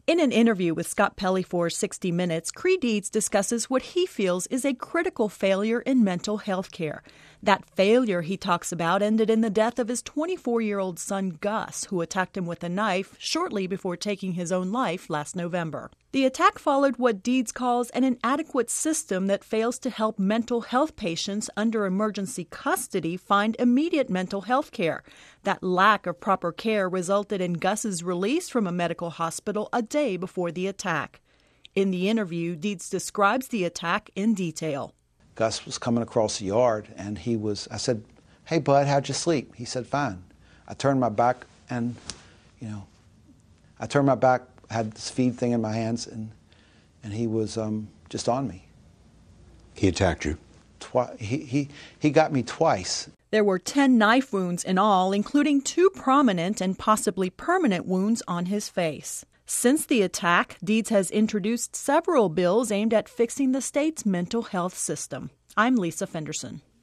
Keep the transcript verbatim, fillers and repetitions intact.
In an interview with Scott Pelley for sixty minutes, Creigh Deeds discusses what he feels is a critical failure in mental health care. That failure, he talks about, ended in the death of his twenty-four-year-old son, Gus, who attacked him with a knife shortly before taking his own life last November. The attack followed what Deeds calls an inadequate system that fails to help mental health patients under emergency custody find immediate mental health care. That lack of proper care resulted in Gus's release from a medical hospital a day before the attack. In the interview, Deeds describes the attack in detail. Gus was coming across the yard, and he was, I said, "Hey, bud, how'd you sleep?" He said, "Fine." I turned my back, and, you know, I turned my back, had this feed thing in my hands, and and he was um, just on me. He attacked you? Twi- he, he, he got me twice. There were ten knife wounds in all, including two prominent and possibly permanent wounds on his face. Since the attack, Deeds has introduced several bills aimed at fixing the state's mental health system. I'm Lisa Fenderson.